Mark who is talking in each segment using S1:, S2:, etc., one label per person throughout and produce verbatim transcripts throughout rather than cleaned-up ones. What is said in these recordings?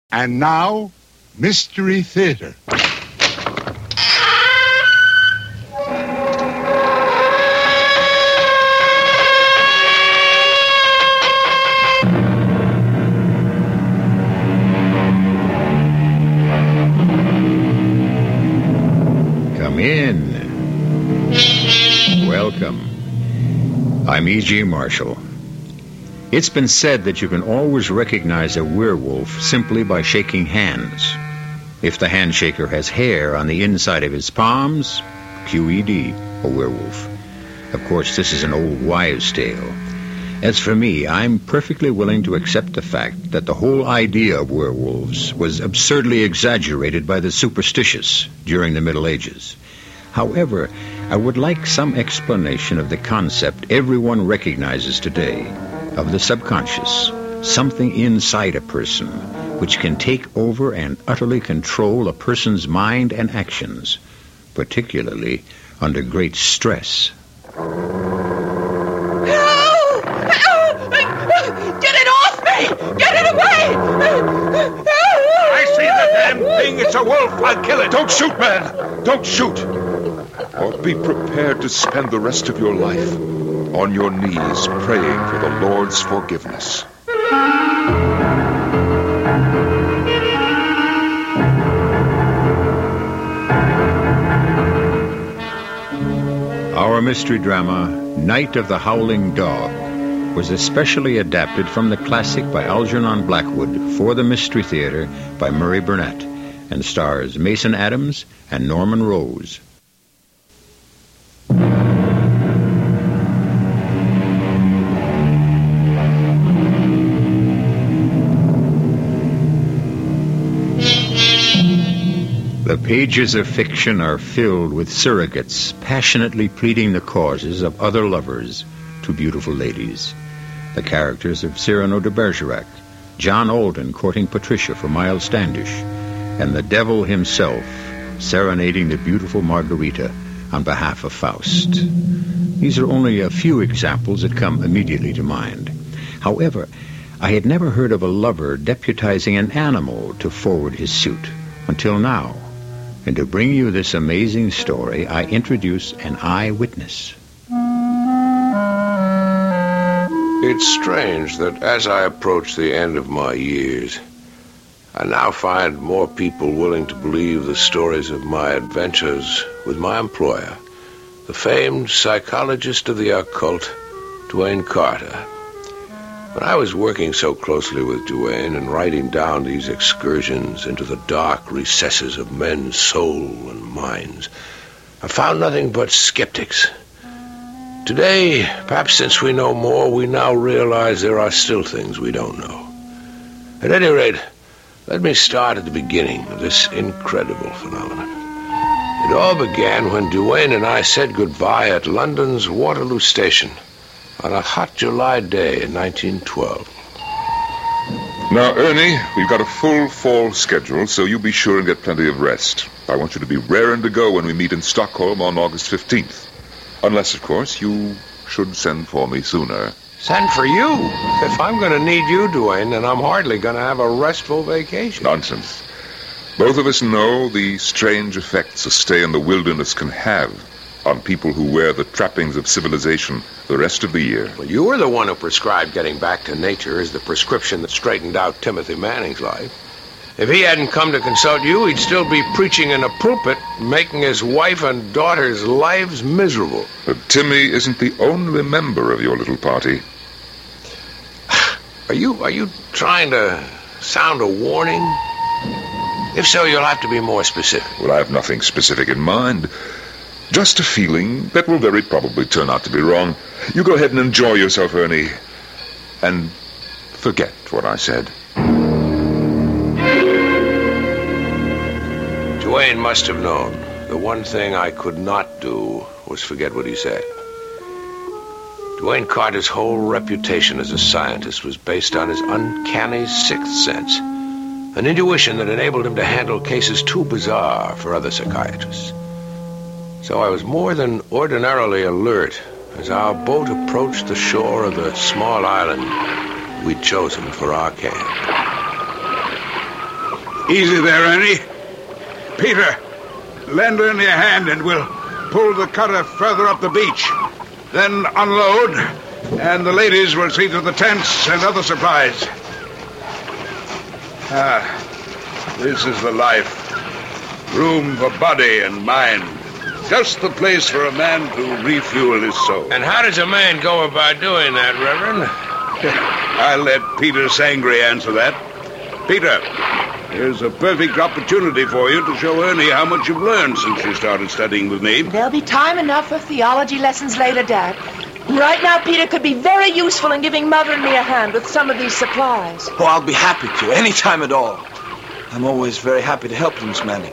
S1: And now, Mystery Theater.
S2: Come in. Welcome. I'm E G. Marshall. It's been said that you can always recognize a werewolf simply by shaking hands. If the handshaker has hair on the inside of his palms, Q E D, a werewolf. Of course, this is an old wives' tale. As for me, I'm perfectly willing to accept the fact that the whole idea of werewolves was absurdly exaggerated by the superstitious during the Middle Ages. However, I would like some explanation of the concept everyone recognizes today, of the subconscious, something inside a person which can take over and utterly control a person's mind and actions, particularly under great stress.
S3: Get it off me! Get it away!
S4: I see the damn thing! It's a wolf! I'll kill it! Don't shoot, man! Don't shoot! Or be prepared to spend the rest of your life on your knees praying for the Lord's forgiveness.
S2: Our mystery drama, Night of the Howling Dog, was especially adapted from the classic by Algernon Blackwood for the Mystery Theater by Murray Burnett, and stars Mason Adams and Norman Rose. The pages of fiction are filled with surrogates passionately pleading the causes of other lovers to beautiful ladies. The characters of Cyrano de Bergerac, John Alden courting Patricia for Miles Standish, and the devil himself serenading the beautiful Margarita on behalf of Faust. These are only a few examples that come immediately to mind. However, I had never heard of a lover deputizing an animal to forward his suit until now. And to bring you this amazing story, I introduce an eyewitness.
S5: It's strange that as I approach the end of my years, I now find more people willing to believe the stories of my adventures with my employer, the famed psychologist of the occult, Duane Carter. When I was working so closely with Duane and writing down these excursions into the dark recesses of men's soul and minds, I found nothing but skeptics. Today, perhaps since we know more, we now realize there are still things we don't know. At any rate, let me start at the beginning of this incredible phenomenon. It all began when Duane and I said goodbye at London's Waterloo Station on a hot July day in nineteen twelve.
S4: Now, Ernie, we've got a full fall schedule, so you be sure and get plenty of rest. I want you to be raring to go when we meet in Stockholm on August fifteenth. Unless, of course, you should send for me sooner.
S5: Send for you? If I'm going to need you, Duane, then I'm hardly going to have a restful vacation.
S4: Nonsense. Both of us know the strange effects a stay in the wilderness can have on people who wear the trappings of civilization the rest of the year.
S5: Well, you were the one who prescribed getting back to nature as the prescription that straightened out Timothy Manning's life. If he hadn't come to consult you, he'd still be preaching in a pulpit, making his wife and daughter's lives miserable.
S4: But Timmy isn't the only member of your little party.
S5: Are you, are you trying to sound a warning? If so, you'll have to be more specific.
S4: Well, I have nothing specific in mind. Just a feeling that will very probably turn out to be wrong. You go ahead and enjoy yourself, Ernie. And forget what I said.
S5: Duane must have known. The one thing I could not do was forget what he said. Duane Carter's whole reputation as a scientist was based on his uncanny sixth sense, an intuition that enabled him to handle cases too bizarre for other psychiatrists. So I was more than ordinarily alert as our boat approached the shore of the small island we'd chosen for our camp.
S6: Easy there, Ernie. Peter, lend Ernie a hand and we'll pull the cutter further up the beach. Then unload, and the ladies will see to the tents and other supplies. Ah, this is the life. Room for body and mind. Just the place for a man to refuel his soul.
S5: And how does a man go about doing that, Reverend?
S6: I'll let Peter Sangre answer that. Peter, here's a perfect opportunity for you to show Ernie how much you've learned since you started studying with me.
S3: There'll be time enough for theology lessons later, Dad. Right now, Peter could be very useful in giving Mother and me a hand with some of these supplies.
S7: Oh, I'll be happy to, any time at all. I'm always very happy to help you, Miss Manning.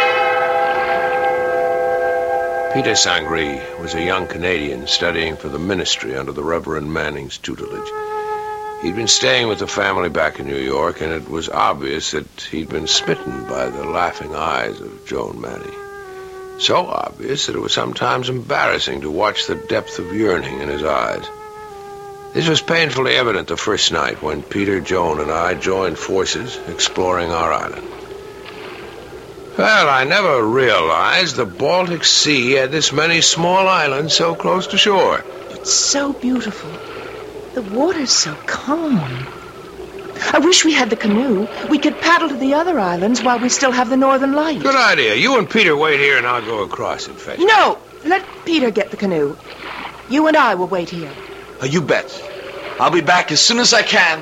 S5: Peter Sangre was a young Canadian studying for the ministry under the Reverend Manning's tutelage. He'd been staying with the family back in New York, and it was obvious that he'd been smitten by the laughing eyes of Joan Manning. So obvious that it was sometimes embarrassing to watch the depth of yearning in his eyes. This was painfully evident the first night when Peter, Joan, and I joined forces exploring our island. Well, I never realized the Baltic Sea had this many small islands so close to shore.
S3: It's so beautiful. The water's so calm. I wish we had the canoe. We could paddle to the other islands while we still have the northern light.
S5: Good idea. You and Peter wait here and I'll go across and fetch it.
S3: No! Let Peter get the canoe. You and I will wait here.
S7: Oh, you bet. I'll be back as soon as I can.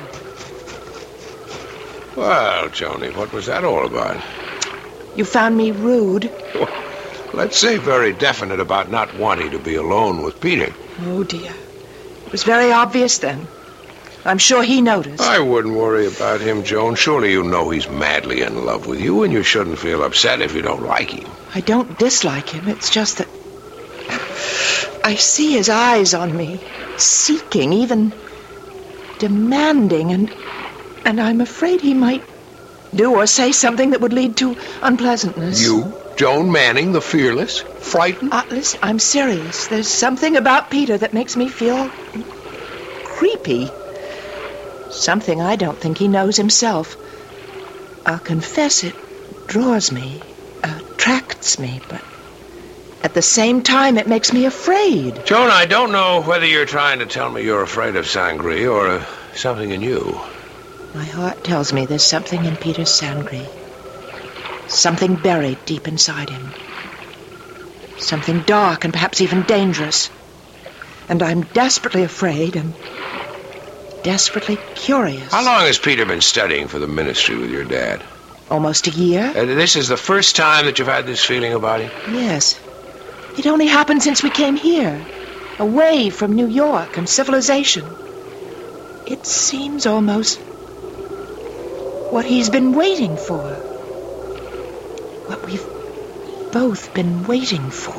S5: Well, Joni, what was that all about?
S3: You found me rude.
S5: Let's say very definite about not wanting to be alone with Peter.
S3: Oh, dear. It was very obvious then. I'm sure he noticed.
S5: I wouldn't worry about him, Joan. Surely you know he's madly in love with you, and you shouldn't feel upset if you don't like him.
S3: I don't dislike him. It's just that I see his eyes on me, seeking, even demanding, and and I'm afraid he might do or say something that would lead to unpleasantness.
S5: You, Joan Manning, the fearless, frightened?
S3: Uh, listen, I'm serious. There's something about Peter that makes me feel creepy. Something I don't think he knows himself. I'll confess it draws me, attracts me, but at the same time it makes me afraid.
S5: Joan, I don't know whether you're trying to tell me you're afraid of Sangre or uh, something in you.
S3: My heart tells me there's something in Peter Sangre. Something buried deep inside him. Something dark and perhaps even dangerous. And I'm desperately afraid and desperately curious.
S5: How long has Peter been studying for the ministry with your dad?
S3: Almost a year.
S5: Uh, this is the first time that you've had this feeling about him?
S3: Yes. It only happened since we came here, away from New York and civilization. It seems almost what he's been waiting for. What we've both been waiting for.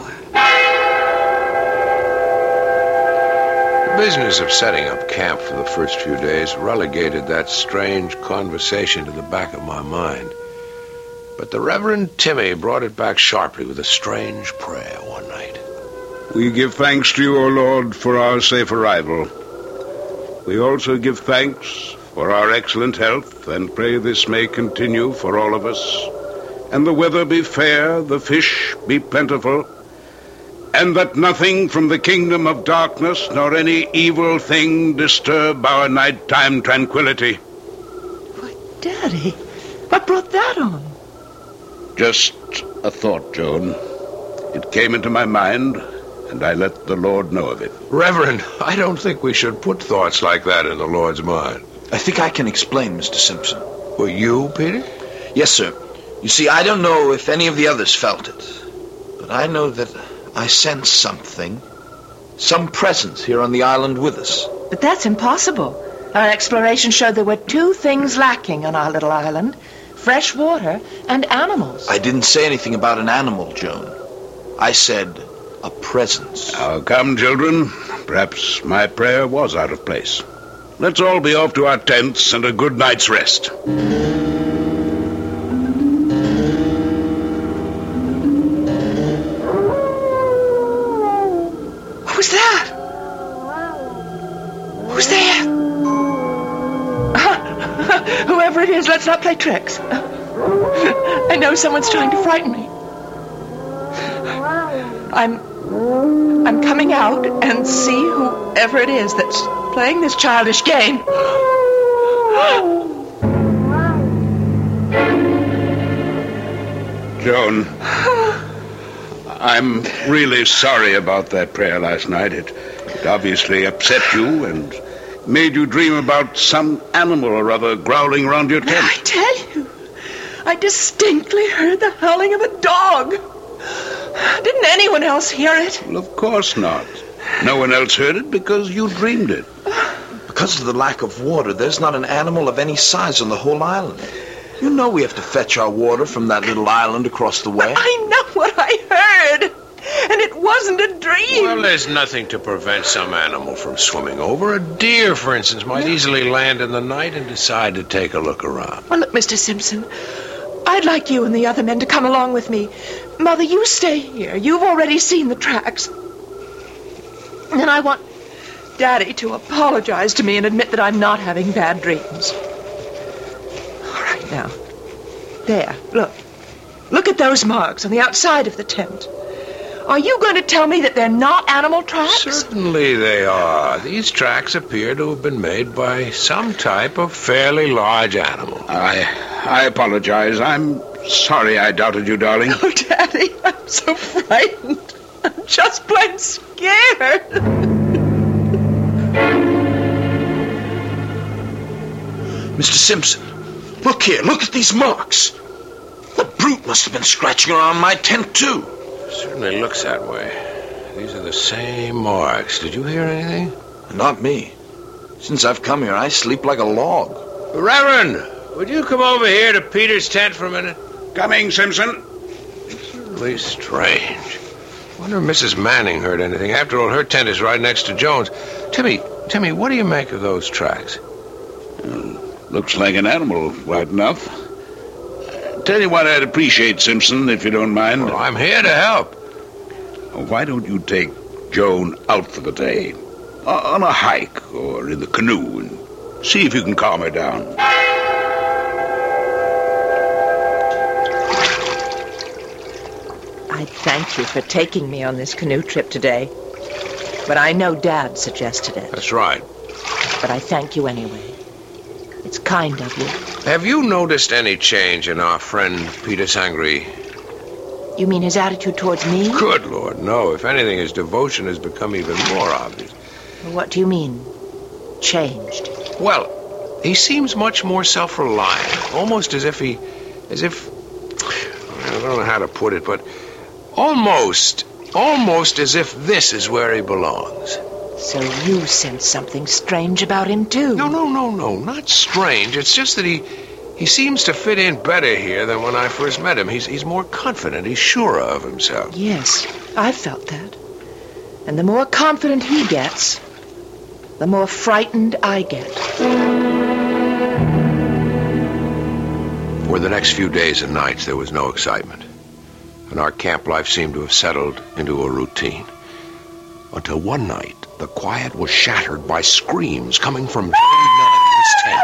S5: The business of setting up camp for the first few days relegated that strange conversation to the back of my mind. But the Reverend Timmy brought it back sharply with a strange prayer one night.
S6: We give thanks to you, O Lord, for our safe arrival. We also give thanks for our excellent health, and pray this may continue for all of us, and the weather be fair, the fish be plentiful, and that nothing from the kingdom of darkness nor any evil thing disturb our nighttime tranquility.
S3: Why, Daddy, what brought that on?
S6: Just a thought, Joan. It came into my mind, and I let the Lord know of it.
S5: Reverend, I don't think we should put thoughts like that in the Lord's mind.
S7: I think I can explain, Mister Simpson.
S5: Well, you, Peter?
S7: Yes, sir. You see, I don't know if any of the others felt it, but I know that I sense something, some presence here on the island with us.
S3: But that's impossible. Our exploration showed there were two things lacking on our little island: fresh water and animals.
S7: I didn't say anything about an animal, Joan. I said a presence.
S6: Now, come, children. Perhaps my prayer was out of place. Let's all be off to our tents and a good night's rest.
S3: Who's that? Who's there? Whoever it is, let's not play tricks. I know someone's trying to frighten me. I'm... I'm coming out and see whoever it is that's playing this childish game.
S6: Joan, I'm really sorry about that prayer last night. It, it obviously upset you and made you dream about some animal or other growling around your tent.
S3: I tell you, I distinctly heard the howling of a dog. Didn't anyone else hear it?
S6: Well, of course not. No one else heard it because you dreamed it.
S7: Because of the lack of water, there's not an animal of any size on the whole island. You know we have to fetch our water from that little island across the way.
S3: I know what I heard, and it wasn't a dream.
S5: Well, there's nothing to prevent some animal from swimming over. A deer, for instance, might easily land in the night and decide to take a look around.
S3: Well, look, Mister Simpson, I'd like you and the other men to come along with me. Mother, you stay here. You've already seen the tracks. And I want Daddy to apologize to me and admit that I'm not having bad dreams. All right, now. There, look. Look at those marks on the outside of the tent. Are you going to tell me that they're not animal tracks?
S5: Certainly they are. These tracks appear to have been made by some type of fairly large animal.
S6: I I apologize. I'm sorry I doubted you, darling.
S3: Oh, Daddy, I'm so frightened. I'm just plain scared.
S7: Mister Simpson, look here. Look at these marks. The brute must have been scratching around my tent, too.
S5: Certainly looks that way. These are the same marks. Did you hear anything?
S7: Not me. Since I've come here, I sleep like a log.
S5: Reverend, would you come over here to Peter's tent for a minute?
S6: Coming, Simpson.
S5: Certainly strange. Wonder if Missus Manning heard anything. After all, her tent is right next to Joan's. Timmy, Timmy, what do you make of those tracks?
S6: Uh, looks like an animal, right enough. Tell you what I'd appreciate, Simpson, if you don't mind.
S5: Well, I'm here to help.
S6: Why don't you take Joan out for the day? Uh, on a hike or in the canoe and see if you can calm her down.
S3: I thank you for taking me on this canoe trip today. But I know Dad suggested it.
S5: That's right.
S3: But I thank you anyway. It's kind of you.
S5: Have you noticed any change in our friend Peter Sangre?
S3: You mean his attitude towards me?
S5: Good Lord, no. If anything, his devotion has become even more obvious.
S3: What do you mean, changed?
S5: Well, he seems much more self-reliant. Almost as if he... As if... I don't know how to put it, but... Almost... Almost as if this is where he belongs.
S3: So you sense something strange about him, too?
S5: No, no, no, no. Not strange. It's just that he... He seems to fit in better here than when I first met him. He's, he's more confident. He's surer of himself.
S3: Yes, I've felt that. And the more confident he gets, the more frightened I get.
S5: For the next few days and nights, there was no excitement. And our camp life seemed to have settled into a routine. Until one night, the quiet was shattered by screams coming from Johnny Manning's tent.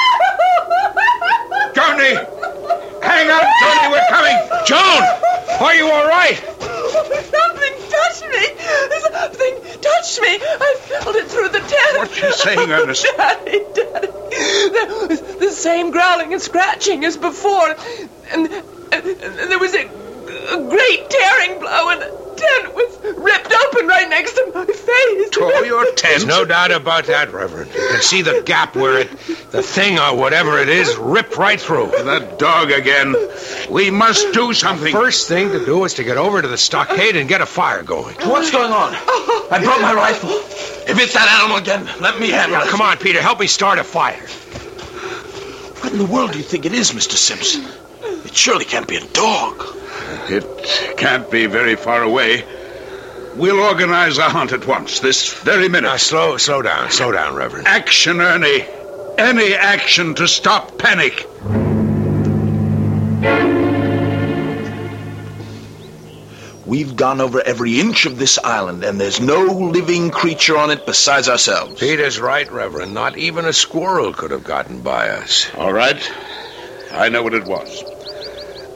S6: Johnny! Hang on, Johnny, we're coming!
S5: Joan! Are you all right?
S3: Something touched me! Something touched me! I felt it through the tent.
S6: What you saying, Ernest?
S3: Daddy, Daddy. There was the same growling and scratching as before. And, and, and there was a, a great tearing blow, and the tent was ripped open right next to my face.
S6: Tore your tent?
S5: There's no doubt about that, Reverend. You can see the gap where it, the thing or whatever it is, ripped right through.
S6: That dog again. We must do something.
S5: First thing to do is to get over to the stockade and get a fire going.
S7: What's going on? I brought my rifle. If it's that animal again, let me handle
S5: Now,
S7: it.
S5: come on, Peter. Help me start a fire.
S7: What in the world do you think it is, Mister Simpson? It surely can't be a dog.
S6: It can't be very far away. We'll organize a hunt at once, this very minute.
S5: Now, slow, slow down. Slow down, Reverend.
S6: Action, Ernie. Any action to stop panic.
S7: We've gone over every inch of this island, and there's no living creature on it besides ourselves.
S5: Peter's right, Reverend. Not even a squirrel could have gotten by us.
S6: All right. I know what it was.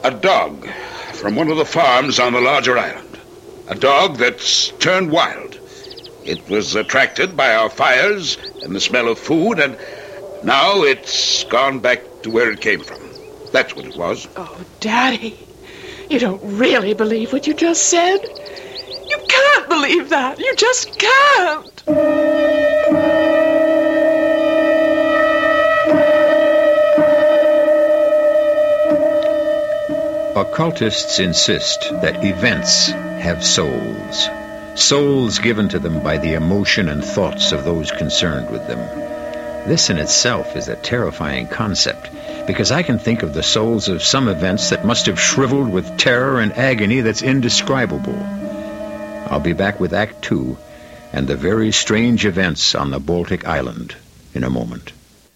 S6: A dog from one of the farms on the larger island. A dog that's turned wild. It was attracted by our fires and the smell of food, and now it's gone back to where it came from. That's what it was.
S3: Oh, Daddy, you don't really believe what you just said? You can't believe that. You just can't.
S2: Occultists insist that events have souls. Souls given to them by the emotion and thoughts of those concerned with them. This in itself is a terrifying concept, because I can think of the souls of some events that must have shriveled with terror and agony that's indescribable. I'll be back with Act Two and the very strange events on the Baltic Island in a moment.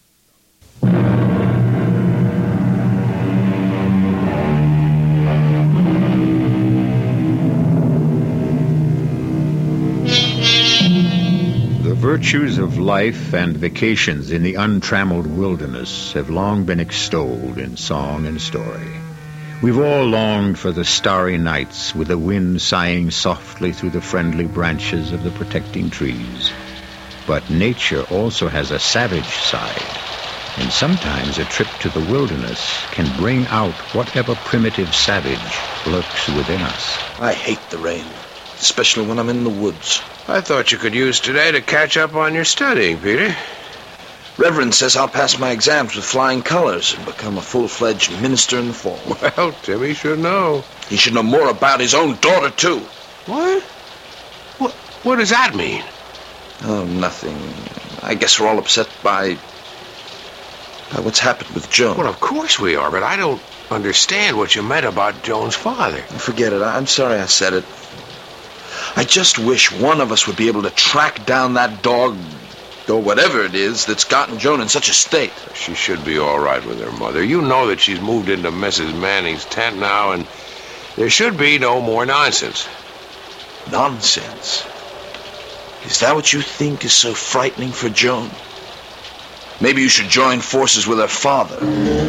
S2: The virtues of life and vacations in the untrammeled wilderness have long been extolled in song and story. We've all longed for the starry nights with the wind sighing softly through the friendly branches of the protecting trees. But nature also has a savage side, and sometimes a trip to the wilderness can bring out whatever primitive savage lurks within us.
S7: I hate the rain, especially when I'm in the woods.
S5: I thought you could use today to catch up on your studying, Peter.
S7: Reverend says I'll pass my exams with flying colors and become a full-fledged minister in the fall.
S5: Well, Timmy should know.
S7: He should know more about his own daughter, too.
S5: What? What, what does that mean?
S7: Oh, nothing. I guess we're all upset by... by what's happened with Joan.
S5: Well, of course we are, but I don't understand what you meant about Joan's father.
S7: Forget it. I'm sorry I said it. I just wish one of us would be able to track down that dog, or whatever it is, that's gotten Joan in such a state.
S5: She should be all right with her mother. You know that she's moved into Missus Manning's tent now, and there should be no more nonsense.
S7: Nonsense? Is that what you think is so frightening for Joan? Maybe you should join forces with her father.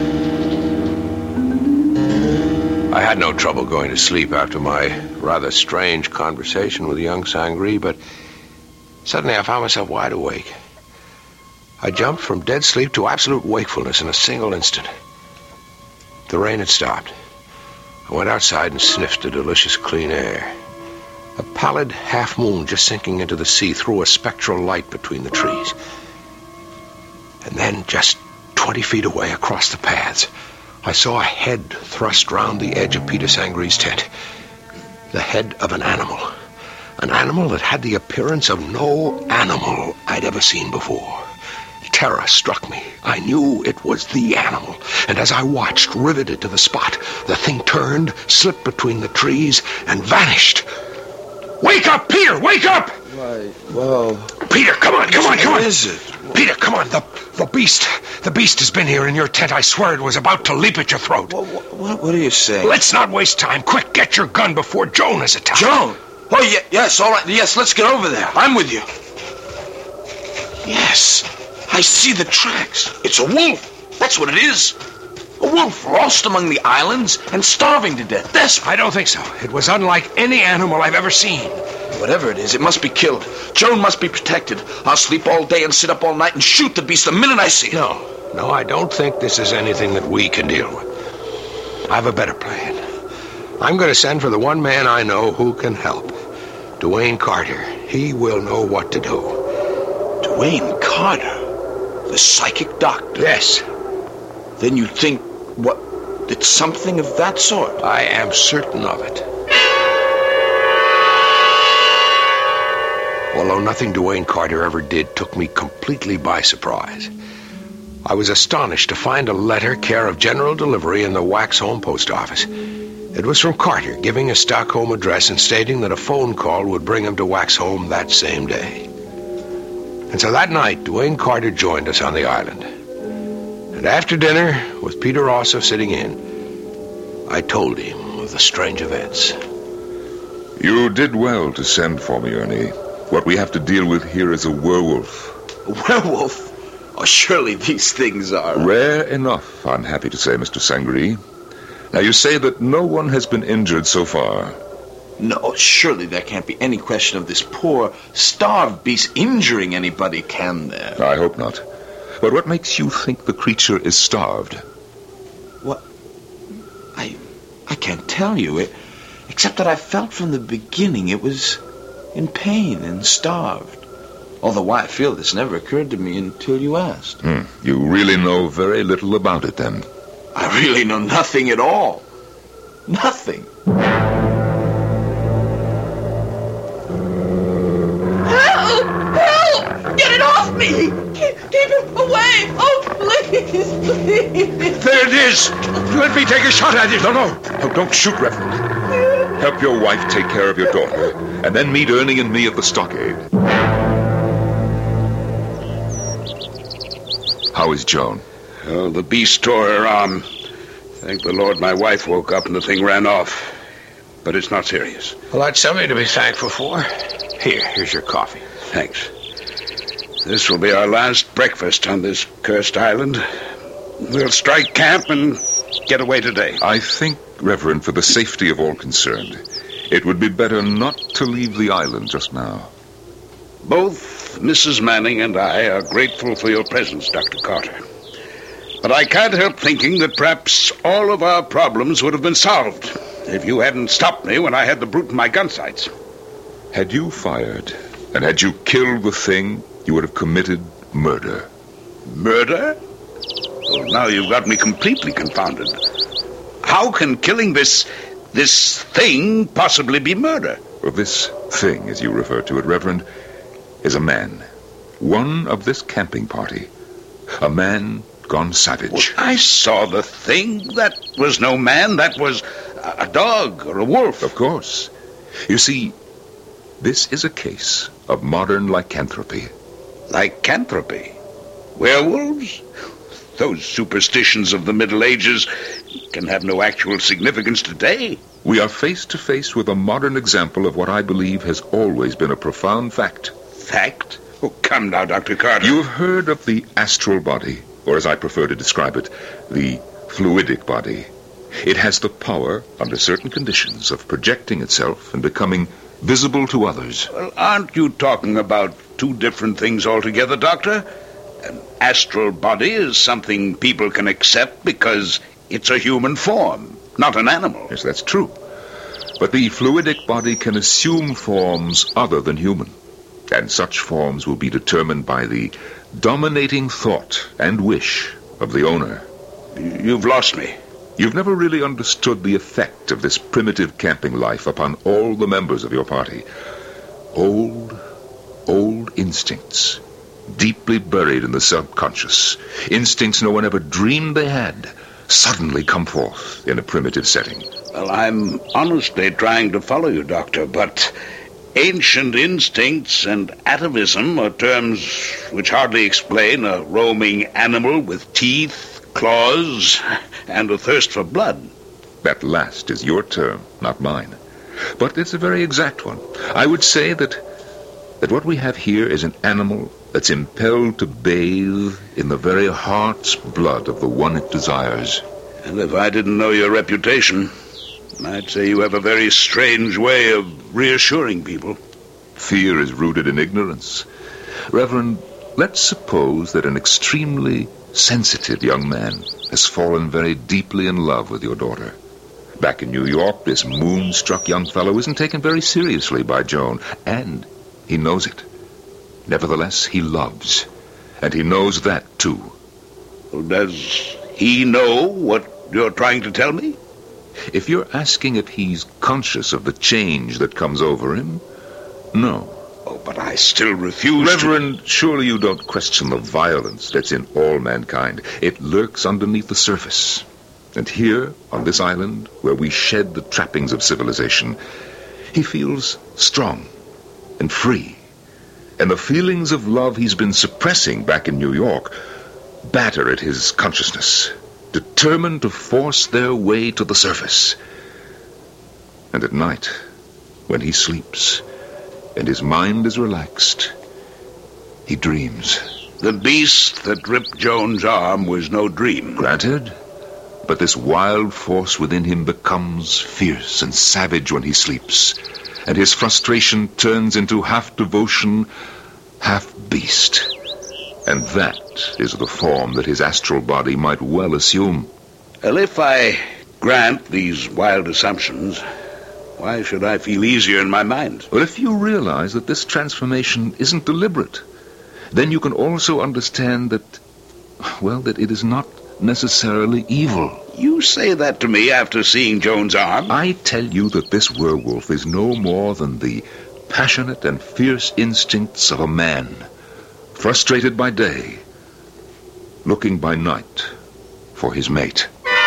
S5: I had no trouble going to sleep after my rather strange conversation with young Sangri, but suddenly I found myself wide awake. I jumped from dead sleep to absolute wakefulness in a single instant. The rain had stopped. I went outside and sniffed the delicious clean air. A pallid half-moon just sinking into the sea threw a spectral light between the trees. And then, just twenty feet away across the paths, I saw a head thrust round the edge of Peter Sangri's tent. The head of an animal. An animal that had the appearance of no animal I'd ever seen before. Terror struck me. I knew it was the animal. And as I watched, riveted to the spot, the thing turned, slipped between the trees, and vanished. Wake up, Peter! Wake up!
S7: Why, well...
S5: Peter, come on, come on, come on!
S7: What is it?
S5: Peter, come on, the, the beast. The beast has been here in your tent. I swear it was about to leap at your throat.
S7: What, what, what are you saying?
S5: Let's not waste time. Quick, get your gun before Joan is attacked.
S7: Joan? Oh, yeah, yes, all right. Yes, let's get over there. I'm with you. Yes, I see the tracks. It's a wolf. That's what it is. A wolf lost among the islands and starving to death. Desperate.
S5: I don't think so. It was unlike any animal I've ever seen.
S7: Whatever it is, it must be killed. Joan must be protected. I'll sleep all day and sit up all night and shoot the beast the minute I see it.
S5: No, no, I don't think this is anything that we can deal with. I have a better plan. I'm going to send for the one man I know who can help. Dwayne Carter. He will know what to do.
S7: Dwayne Carter? The psychic doctor?
S5: Yes.
S7: Then you think, what, it's something of that sort?
S5: I am certain of it. Although nothing Dwayne Carter ever did took me completely by surprise. I was astonished to find a letter care of General Delivery in the Waxholm post office. It was from Carter, giving a Stockholm address and stating that a phone call would bring him to Waxholm that same day. And so that night, Dwayne Carter joined us on the island. And after dinner, with Peter Rosser sitting in, I told him of the strange events.
S4: You did well to send for me, Ernie. What we have to deal with here is a werewolf.
S7: A werewolf? Oh, surely these things are...
S4: Rare enough, I'm happy to say, Mister Sangri. Now, you say that no one has been injured so far.
S7: No, surely there can't be any question of this poor, starved beast injuring anybody, can there?
S4: I hope not. But what makes you think the creature is starved?
S7: What? I... I can't tell you. It, except that I felt from the beginning it was in pain and starved. Although why I feel this never occurred to me until you asked.
S4: Hmm. You really know very little about it, then?
S7: I really know nothing at all. Nothing.
S3: Help! Help! Get it off me! Keep, keep him away! Oh, please, please!
S6: There it is! Let me take a shot at it!
S4: No, no! Oh, don't shoot, Reverend. Help your wife take care of your daughter, and then meet Ernie and me at the stockade. How is Joan?
S6: Oh, the beast tore her arm. Thank the Lord my wife woke up and the thing ran off. But it's not serious.
S5: Well, that's something to be thankful for. Here, here's your coffee.
S6: Thanks. This will be our last breakfast on this cursed island. We'll strike camp and get away today.
S4: I think, Reverend, for the safety of all concerned, it would be better not to leave the island just now.
S6: Both Missus Manning and I are grateful for your presence, Doctor Carter. But I can't help thinking that perhaps all of our problems would have been solved if you hadn't stopped me when I had the brute in my gun sights.
S4: Had you fired, and had you killed the thing, you would have committed murder.
S6: Murder? Well, now you've got me completely confounded. How can killing this... this thing possibly be murder?
S4: Well, this thing, as you refer to it, Reverend, is a man. One of this camping party. A man gone savage.
S6: Well, I saw the thing. That was no man. That was a dog or a wolf.
S4: Of course. You see, this is a case of modern lycanthropy.
S6: Lycanthropy? Werewolves? Those superstitions of the Middle Ages can have no actual significance today.
S4: We are face to face with a modern example of what I believe has always been a profound fact.
S6: Fact? Oh, come now, Doctor Carter.
S4: You've heard of the astral body, or as I prefer to describe it, the fluidic body. It has the power, under certain conditions, of projecting itself and becoming visible to others.
S6: Well, aren't you talking about two different things altogether, Doctor? An astral body is something people can accept because it's a human form, not an animal.
S4: Yes, that's true. But the fluidic body can assume forms other than human. And such forms will be determined by the dominating thought and wish of the owner.
S6: You've lost me.
S4: You've never really understood the effect of this primitive camping life upon all the members of your party. Old, old instincts, deeply buried in the subconscious. Instincts no one ever dreamed they had, suddenly come forth in a primitive setting.
S6: Well, I'm honestly trying to follow you, Doctor, but ancient instincts and atavism are terms which hardly explain a roaming animal with teeth, claws, and a thirst for blood.
S4: That last is your term, not mine. But it's a very exact one. I would say that that what we have here is an animal that's impelled to bathe in the very heart's blood of the one it desires.
S6: And if I didn't know your reputation, I'd say you have a very strange way of reassuring people.
S4: Fear is rooted in ignorance. Reverend, let's suppose that an extremely sensitive young man has fallen very deeply in love with your daughter. Back in New York, this moonstruck young fellow isn't taken very seriously by Joan, and he knows it. Nevertheless, he loves, and he knows that, too.
S6: Does he know what you're trying to tell me?
S4: If you're asking if he's conscious of the change that comes over him, no.
S6: Oh, but I still refuse
S4: Reverend,
S6: to...
S4: surely you don't question the violence that's in all mankind. It lurks underneath the surface. And here, on this island, where we shed the trappings of civilization, he feels strong and free. And the feelings of love he's been suppressing back in New York batter at his consciousness, determined to force their way to the surface. And at night, when he sleeps and his mind is relaxed, he dreams.
S6: The beast that ripped Joan's arm was no dream.
S4: Granted, But this wild force within him becomes fierce and savage when he sleeps, and his frustration turns into half devotion, half beast. And that is the form that his astral body might well assume.
S6: Well, if I grant these wild assumptions, why should I feel easier in my mind?
S4: Well, if you realize that this transformation isn't deliberate, then you can also understand that, well, that it is not necessarily evil.
S6: You say that to me after seeing Joan's arm?
S4: I tell you that this werewolf is no more than the passionate and fierce instincts of a man, frustrated by day, looking by night for his mate.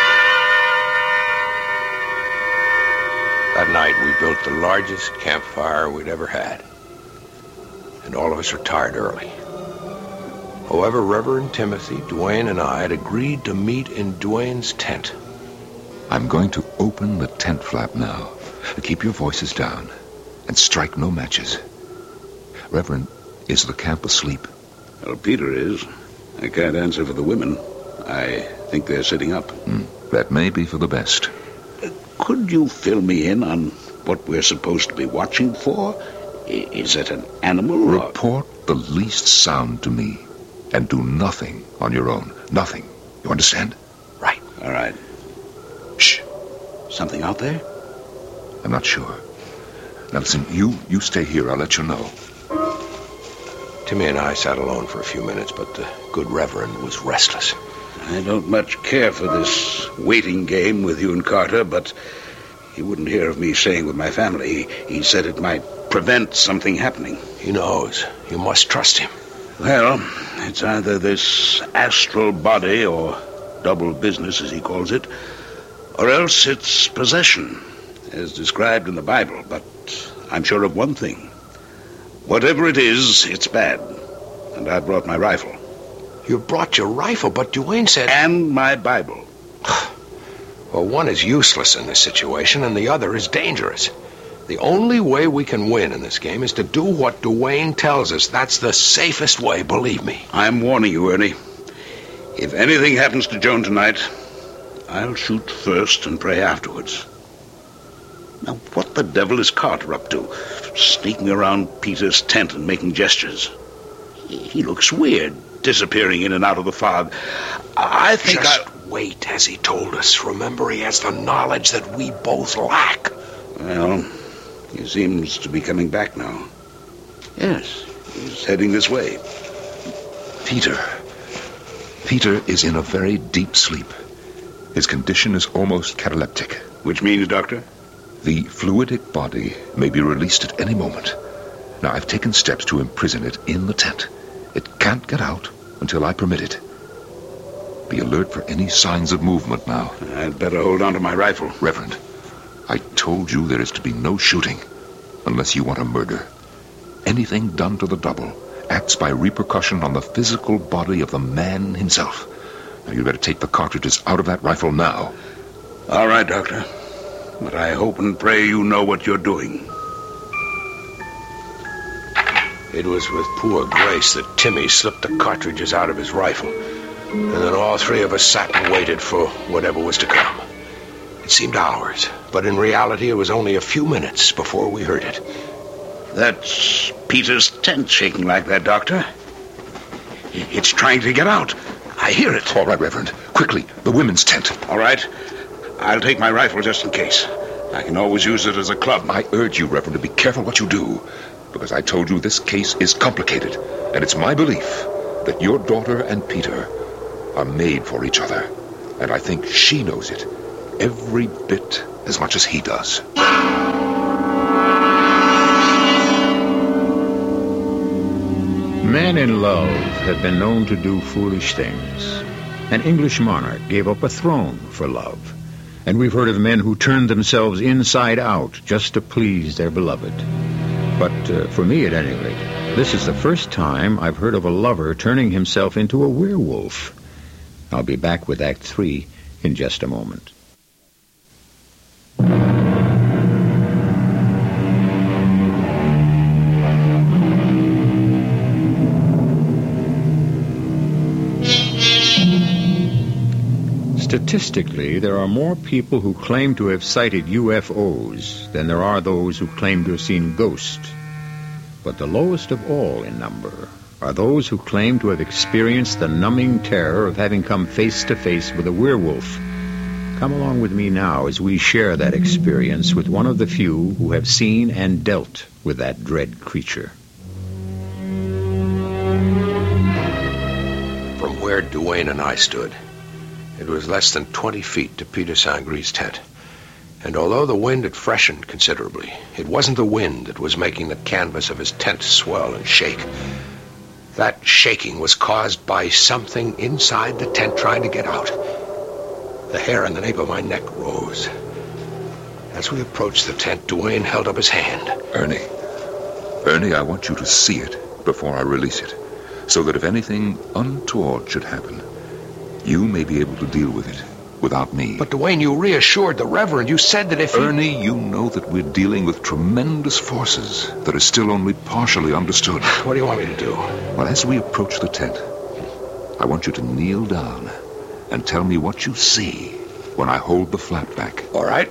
S5: That night we built the largest campfire we'd ever had, and all of us retired early. However, Reverend Timothy, Duane, and I had agreed to meet in Duane's tent.
S4: I'm going to open the tent flap now. Keep your voices down and strike no matches. Reverend, is the camp asleep?
S6: Well, Peter is. I can't answer for the women. I think they're sitting up.
S4: Mm, that may be for the best.
S6: Uh, could you fill me in on what we're supposed to be watching for? I- is it an animal or...
S4: Report the least sound to me, and do nothing on your own. Nothing. You understand?
S5: Right.
S6: All right.
S4: Shh.
S6: Something out there?
S4: I'm not sure. Now listen, you, you stay here. I'll let you know.
S5: Timmy and I sat alone for a few minutes, but the good Reverend was restless.
S6: I don't much care for this waiting game with you and Carter, but he wouldn't hear of me staying with my family. He, he said it might prevent something happening.
S5: He knows. You must trust him.
S6: Well, it's either this astral body, or double business, as he calls it, or else it's possession, as described in the Bible. But I'm sure of one thing. Whatever it is, it's bad. And I brought my rifle.
S5: You brought your rifle, but Duane said...
S6: And my Bible.
S5: Well, one is useless in this situation, and the other is dangerous. The only way we can win in this game is to do what Duane tells us. That's the safest way, believe me.
S6: I'm warning you, Ernie. If anything happens to Joan tonight, I'll shoot first and pray afterwards. Now, what the devil is Carter up to? Sneaking around Peter's tent and making gestures. He, he looks weird, disappearing in and out of the fog. I think
S5: Just
S6: I...
S5: wait, as he told us. Remember, he has the knowledge that we both lack.
S6: Well, he seems to be coming back now. Yes, he's heading this way.
S4: Peter. Peter is in a very deep sleep. His condition is almost cataleptic.
S6: Which means, Doctor?
S4: The fluidic body may be released at any moment. Now, I've taken steps to imprison it in the tent. It can't get out until I permit it. Be alert for any signs of movement now.
S6: I'd better hold on to my rifle.
S4: Reverend, I told you there is to be no shooting unless you want a murder. Anything done to the double acts by repercussion on the physical body of the man himself. Now, you better take the cartridges out of that rifle now.
S6: All right, Doctor. But I hope and pray you know what you're doing.
S5: It was with poor grace that Timmy slipped the cartridges out of his rifle. And then all three of us sat and waited for whatever was to come. It seemed hours, but in reality it was only a few minutes before we heard it.
S6: That's Peter's tent shaking like that, Doctor. It's trying to get out. I hear it.
S4: All right, Reverend. Quickly, the women's tent.
S6: All right. I'll take my rifle just in case. I can always use it as a club.
S4: I urge you, Reverend, to be careful what you do, because I told you this case is complicated, and it's my belief that your daughter and Peter are made for each other, and I think she knows it every bit as much as he does.
S2: Men in love have been known to do foolish things. An English monarch gave up a throne for love. And we've heard of men who turned themselves inside out just to please their beloved. But uh, for me, at any rate, this is the first time I've heard of a lover turning himself into a werewolf. I'll be back with Act Three in just a moment. Statistically, there are more people who claim to have sighted U F Os than there are those who claim to have seen ghosts. But the lowest of all in number are those who claim to have experienced the numbing terror of having come face to face with a werewolf. Come along with me now as we share that experience with one of the few who have seen and dealt with that dread creature.
S5: From where Duane and I stood, it was less than twenty feet to Peter Sangre's tent. And although the wind had freshened considerably, it wasn't the wind that was making the canvas of his tent swell and shake. That shaking was caused by something inside the tent trying to get out. The hair on the nape of my neck rose. As we approached the tent, Duane held up his hand.
S4: Ernie. Ernie, I want you to see it before I release it, so that if anything untoward should happen, you may be able to deal with it without me.
S5: But Duane, you reassured the Reverend. You said that if he...
S4: Ernie, you know that we're dealing with tremendous forces that are still only partially understood.
S5: What do you want me to do?
S4: Well, as we approach the tent, I want you to kneel down and tell me what you see when I hold the flap back.
S5: All right.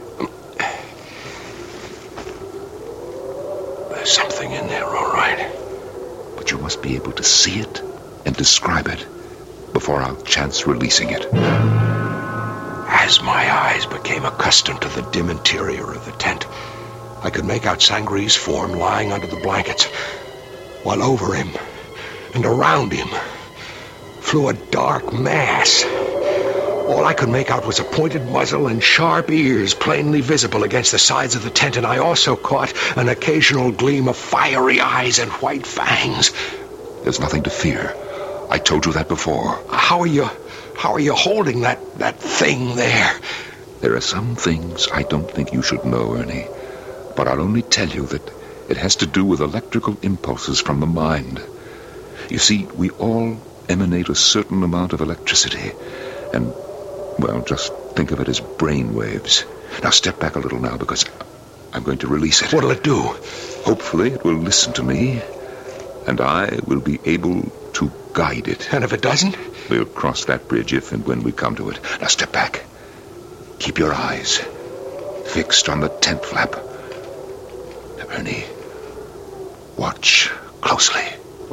S5: There's something in there, all right.
S4: But you must be able to see it and describe it before I'll chance releasing it.
S5: As my eyes became accustomed to the dim interior of the tent, I could make out Sangre's form lying under the blankets, while over him and around him flew a dark mass. All I could make out was a pointed muzzle and sharp ears plainly visible against the sides of the tent, and I also caught an occasional gleam of fiery eyes and white fangs.
S4: There's nothing to fear. I told you that before.
S5: How are you... How are you holding that, that thing there?
S4: There are some things I don't think you should know, Ernie. But I'll only tell you that it has to do with electrical impulses from the mind. You see, we all emanate a certain amount of electricity. And, well, just think of it as brain waves. Now step back a little now, because I'm going to release it.
S5: What'll it do?
S4: Hopefully it will listen to me, and I will be able to guide it.
S5: And if it doesn't?
S4: We'll cross that bridge if and when we come to it. Now step back. Keep your eyes fixed on the tent flap. Now, Ernie, watch closely.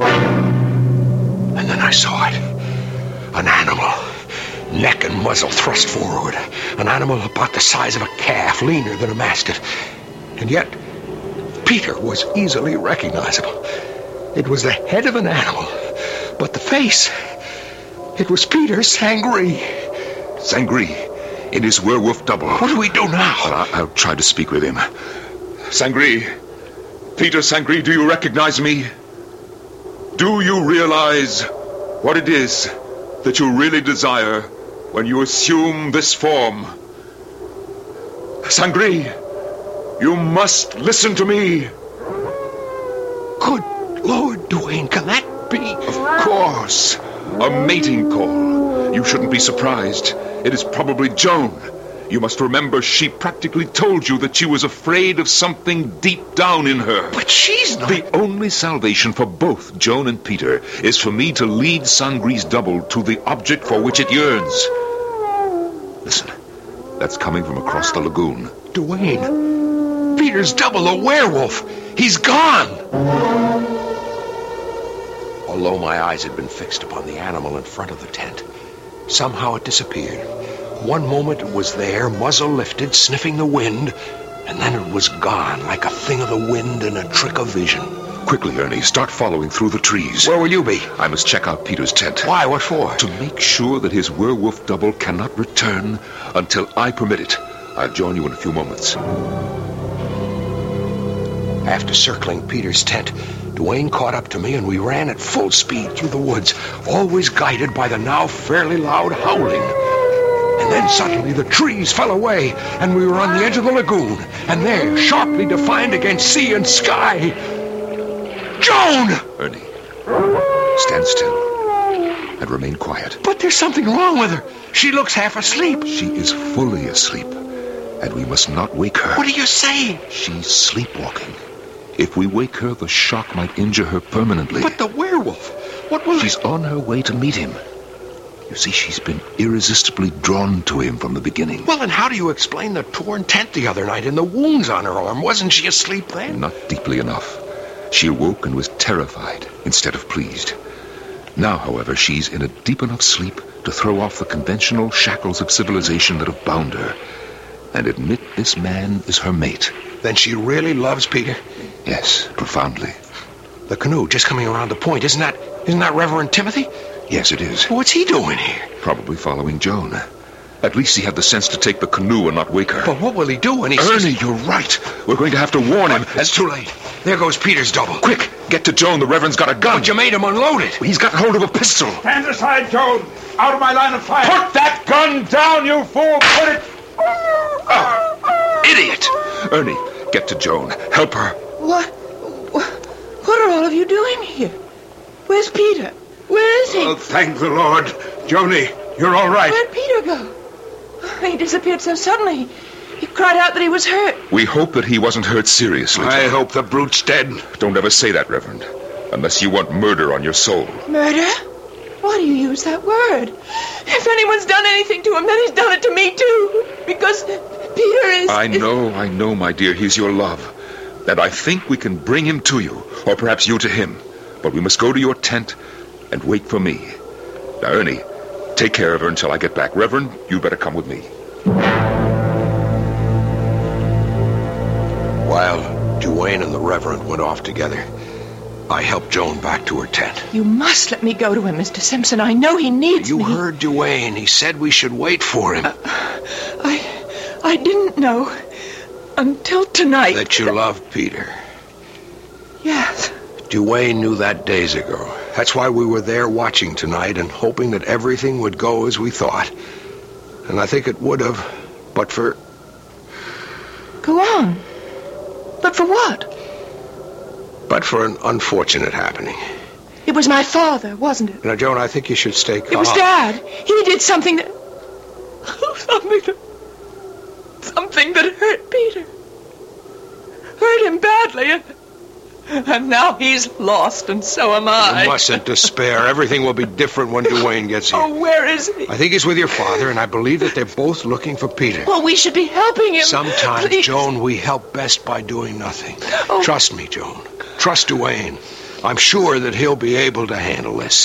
S5: And then I saw it. An animal. Neck and muzzle thrust forward. An animal about the size of a calf, leaner than a mastiff. And yet, Peter was easily recognizable. It was the head of an animal. But the face... It was Peter Sangre.
S4: Sangre, in his werewolf double.
S5: What do we do now?
S4: Well, I'll, I'll try to speak with him. Sangre, Peter Sangre, do you recognize me? Do you realize what it is that you really desire when you assume this form? Sangre, you must listen to me.
S5: Good Lord, Duane, can that be?
S4: Of course. A mating call. You shouldn't be surprised. It is probably Joan. You must remember she practically told you that she was afraid of something deep down in her.
S5: But she's not...
S4: The only salvation for both Joan and Peter is for me to lead Sangre's double to the object for which it yearns. Listen, that's coming from across the lagoon.
S5: Duane, Peter's double, a werewolf. He's gone. Although my eyes had been fixed upon the animal in front of the tent, somehow it disappeared. One moment it was there, muzzle lifted, sniffing the wind, and then it was gone, like a thing of the wind and a trick of vision.
S4: Quickly, Ernie, start following through the trees.
S5: Where will you be?
S4: I must check out Peter's tent.
S5: Why? What for?
S4: To make sure that his werewolf double cannot return until I permit it. I'll join you in a few moments.
S5: After circling Peter's tent, Duane caught up to me and we ran at full speed through the woods, always guided by the now fairly loud howling. And then suddenly the trees fell away and we were on the edge of the lagoon, and there, sharply defined against sea and sky, Joan!
S4: Ernie, stand still and remain quiet.
S5: But there's something wrong with her. She looks half asleep.
S4: She is fully asleep, and we must not wake her.
S5: What are you saying?
S4: She's sleepwalking. If we wake her, the shock might injure her permanently.
S5: But the werewolf, what will...
S4: She's on her way to meet him.
S8: You see, she's been irresistibly drawn to him from the beginning.
S9: Well, and how do you explain the torn tent the other night and the wounds on her arm? Wasn't she asleep then?
S8: Not deeply enough. She awoke and was terrified instead of pleased. Now, however, she's in a deep enough sleep to throw off the conventional shackles of civilization that have bound her and admit this man is her mate.
S9: Then she really loves Peter?
S8: Yes, profoundly.
S9: The canoe just coming around the point, isn't that, isn't that Reverend Timothy?
S8: Yes, it is.
S9: What's he doing here?
S8: Probably following Joan. At least he had the sense to take the canoe and not wake her.
S9: But what will he do when he...
S8: Ernie, you're right. We're going to have to warn him.
S9: It's too late. There goes Peter's double.
S8: Quick, get to Joan. The Reverend's got a gun.
S9: But you made him unload it.
S8: He's got hold of a pistol.
S10: Stand aside, Joan. Out of my line of fire.
S8: Put that gun down, you fool. Put it... Oh, idiot. Ernie, get to Joan. Help her.
S3: What? What are all of you doing here? Where's Peter? Where is he?
S6: Oh, thank the Lord. Joni, you're all right.
S3: Where'd Peter go? He disappeared so suddenly. He cried out that he was hurt.
S8: We hope that he wasn't hurt seriously.
S6: I hope the brute's dead.
S8: Don't ever say that, Reverend. Unless you want murder on your soul.
S3: Murder? Why do you use that word? If anyone's done anything to him, then he's done it to me, too. Because Peter is...
S8: I
S3: is...
S8: know, I know, my dear. He's your love. And I think we can bring him to you. Or perhaps you to him. But we must go to your tent and wait for me. Now, Ernie, take care of her until I get back. Reverend, you better come with me.
S9: While Duane and the Reverend went off together, I helped Joan back to her tent.
S3: You must let me go to him, Mister Simpson. I know he needs
S9: you
S3: me.
S9: You heard Duane. He said we should wait for him.
S3: Uh, I... I didn't know until tonight.
S9: That you loved Peter.
S3: Yes.
S9: Duane knew that days ago. That's why we were there watching tonight and hoping that everything would go as we thought. And I think it would have, but for...
S3: Go on. But for what?
S9: But for an unfortunate happening.
S3: It was my father, wasn't it?
S9: Now, Joan, I think you should stay calm.
S3: It was Dad. He did something that... Something that... Something that hurt Peter. Hurt him badly, and... And now he's lost, and so am I.
S9: You mustn't despair. Everything will be different when Duane gets here.
S3: Oh, where is he?
S9: I think he's with your father, and I believe that they're both looking for Peter.
S3: Well, we should be helping him.
S9: Sometimes,
S3: Please.
S9: Joan, we help best by doing nothing.
S3: Oh.
S9: Trust me, Joan. Trust Duane. I'm sure that he'll be able to handle this.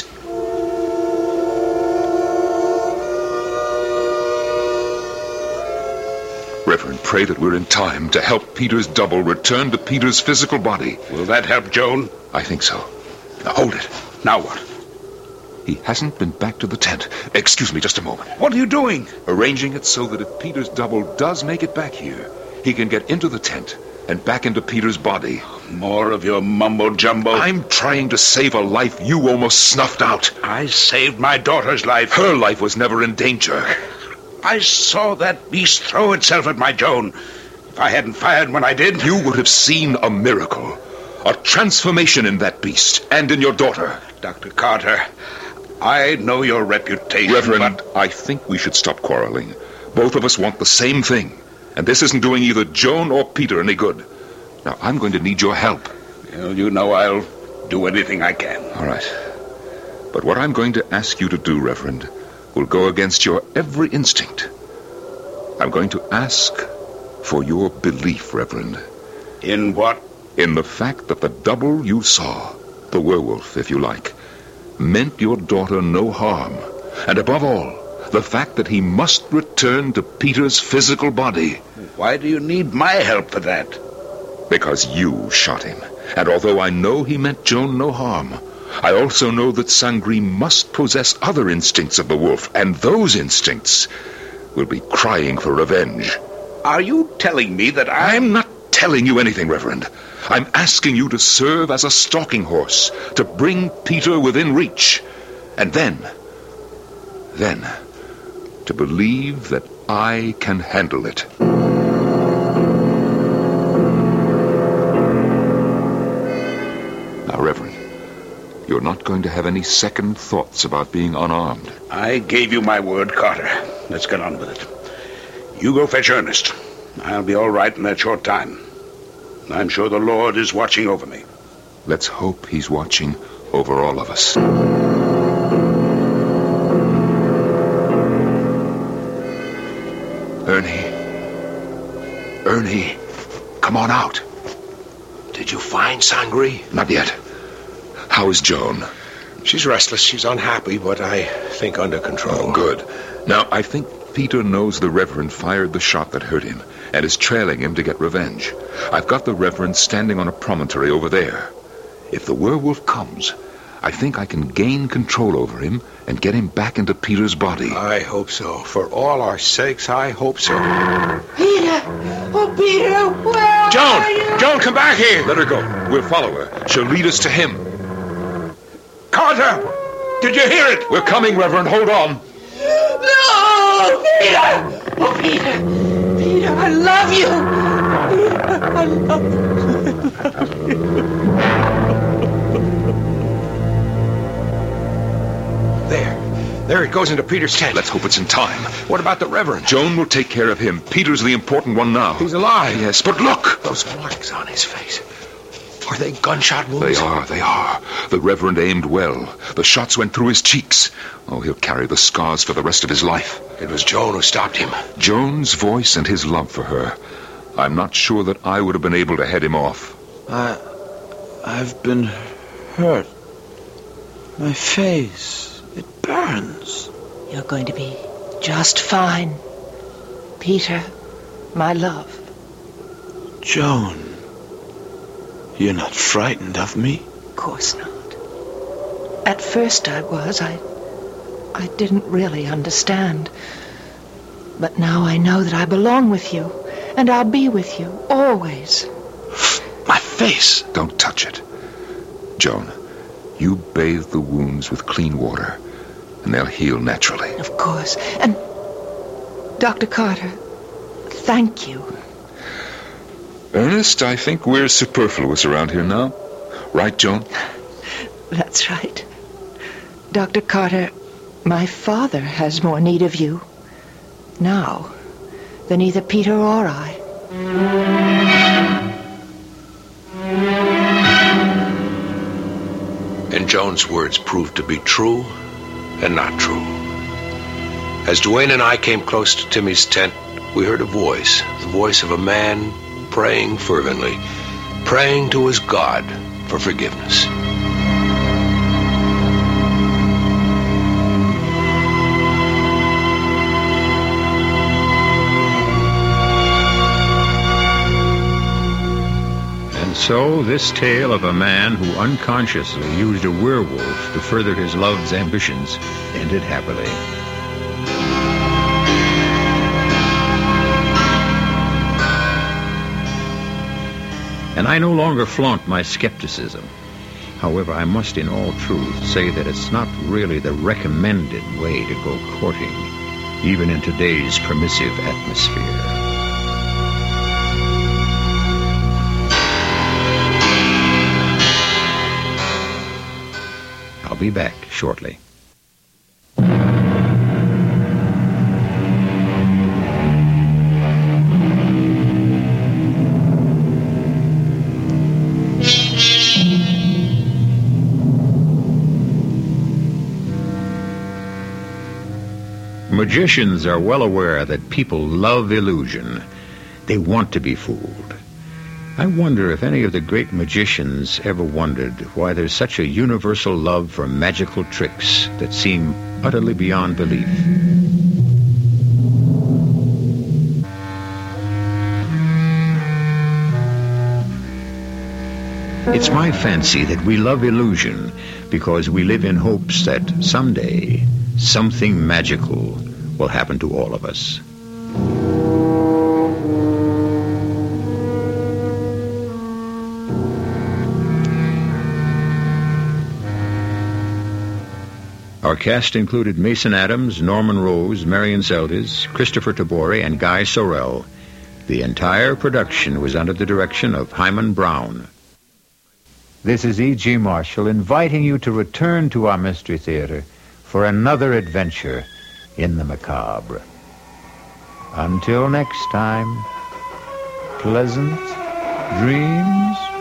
S8: Reverend, pray that we're in time to help Peter's double return to Peter's physical body.
S6: Will that help, Joan?
S8: I think so. Now, hold it.
S6: Now what?
S8: He hasn't been back to the tent. Excuse me just a moment.
S6: What are you doing?
S8: Arranging it so that if Peter's double does make it back here, he can get into the tent and back into Peter's body.
S6: More of your mumbo-jumbo.
S8: I'm trying to save a life you almost snuffed out.
S6: I saved my daughter's life.
S8: Her life was never in danger.
S6: I saw that beast throw itself at my Joan. If I hadn't fired when I did...
S8: You would have seen a miracle. A transformation in that beast and in your daughter.
S6: Doctor Carter, I know your reputation,
S8: Reverend,
S6: but...
S8: I think we should stop quarreling. Both of us want the same thing. And this isn't doing either Joan or Peter any good. Now, I'm going to need your help.
S6: Well, you know I'll do anything I can.
S8: All right. But what I'm going to ask you to do, Reverend, will go against your every instinct. I'm going to ask for your belief, Reverend.
S6: In what?
S8: In the fact that the double you saw, the werewolf, if you like, meant your daughter no harm. And above all, the fact that he must return to Peter's physical body.
S6: Why do you need my help for that?
S8: Because you shot him. And although I know he meant Joan no harm, I also know that Sangri must possess other instincts of the wolf, and those instincts will be crying for revenge.
S6: Are you telling me that I...
S8: I'm not telling you anything, Reverend. I'm asking you to serve as a stalking horse, to bring Peter within reach. And then, then, to believe that I can handle it. Now, Reverend, you're not going to have any second thoughts about being unarmed.
S6: I gave you my word, Carter. Let's get on with it. You go fetch Ernest. I'll be all right in that short time. I'm sure the Lord is watching over me.
S8: Let's hope he's watching over all of us. Ernie, come on out.
S9: Did you find Sangre?
S8: Not yet. How is Joan?
S9: She's restless. She's unhappy, but I think under control.
S8: Oh, good. Now, I think Peter knows the Reverend fired the shot that hurt him and is trailing him to get revenge. I've got the Reverend standing on a promontory over there. If the werewolf comes, I think I can gain control over him and get him back into Peter's body.
S9: I hope so. For all our sakes, I hope so.
S3: Peter! Oh, Peter, where
S8: Joan!
S3: are you?
S8: Joan, come back here! Let her go. We'll follow her. She'll lead us to him.
S10: Carter! Did you hear it?
S8: We're coming, Reverend. Hold on.
S3: No! Peter! Oh, Peter! Peter, I love you! Peter, I love you.
S9: There. There it goes into Peter's tent.
S8: Let's hope it's in time.
S9: What about the Reverend?
S8: Joan will take care of him. Peter's the important one now.
S9: He's alive.
S8: Yes, but look!
S9: Those marks on his face. Are they gunshot wounds?
S8: They are, they are. The Reverend aimed well. The shots went through his cheeks. Oh, he'll carry the scars for the rest of his life.
S9: It was Joan who stopped him.
S8: Joan's voice and his love for her. I'm not sure that I would have been able to head him off.
S7: I... I've been hurt. My face, it burns.
S3: You're going to be just fine. Peter, my love.
S7: Joan, you're not frightened of me?
S3: Of course not. At first I was. I... I didn't really understand. But now I know that I belong with you. And I'll be with you, always.
S7: My face!
S8: Don't touch it. Joan, you bathe the wounds with clean water, and they'll heal naturally.
S3: Of course. And, Doctor Carter, thank you.
S8: Ernest, I think we're superfluous around here now. Right, Joan?
S3: That's right. Doctor Carter, my father has more need of you now than either Peter or I.
S9: And Joan's words proved to be true and not true. As Duane and I came close to Timmy's tent, we heard a voice, the voice of a man praying fervently, praying to his God for forgiveness.
S2: So, this tale of a man who unconsciously used a werewolf to further his love's ambitions ended happily. And I no longer flaunt my skepticism. However, I must in all truth say that it's not really the recommended way to go courting, even in today's permissive atmosphere. I'll be back shortly. Magicians are well aware that people love illusion. They want to be fooled. I wonder if any of the great magicians ever wondered why there's such a universal love for magical tricks that seem utterly beyond belief. It's my fancy that we love illusion because we live in hopes that someday something magical will happen to all of us. Our cast included Mason Adams, Norman Rose, Marion Seldes, Christopher Tabori, and Guy Sorrell. The entire production was under the direction of Hyman Brown.
S11: This is E G. Marshall inviting you to return to our Mystery Theater for another adventure in the macabre. Until next time, pleasant dreams.